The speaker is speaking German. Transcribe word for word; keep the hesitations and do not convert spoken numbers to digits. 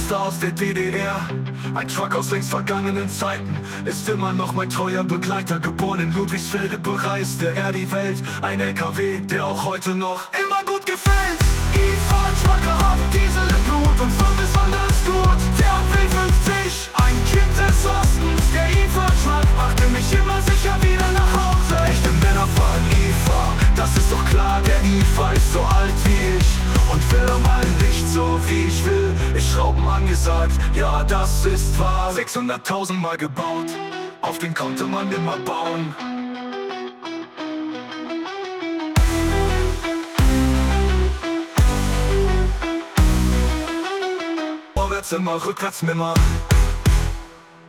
Monster aus der D D R. Ein Truck aus längst vergangenen Zeiten ist immer noch mein treuer Begleiter. Geboren in Ludwigsfelde bereiste er die Welt. Ein L K W, der auch heute noch immer gut gefällt. I F A Trucker hat Diesel im Blut und fünf ist anders gut. Der W fünfzig, ein Kind des Ostens. Der I F A Truck brachte mich immer sicher wieder nach Hause. Echte Männer fahren I F A, das ist doch klar. Der I F A ist so alt wie ich und will mal nicht so wie ich will. Ist Schrauben angesagt, ja das ist wahr. sechshunderttausend Mal gebaut, auf den konnte man immer bauen. Vorwärts immer, rückwärts nimmer.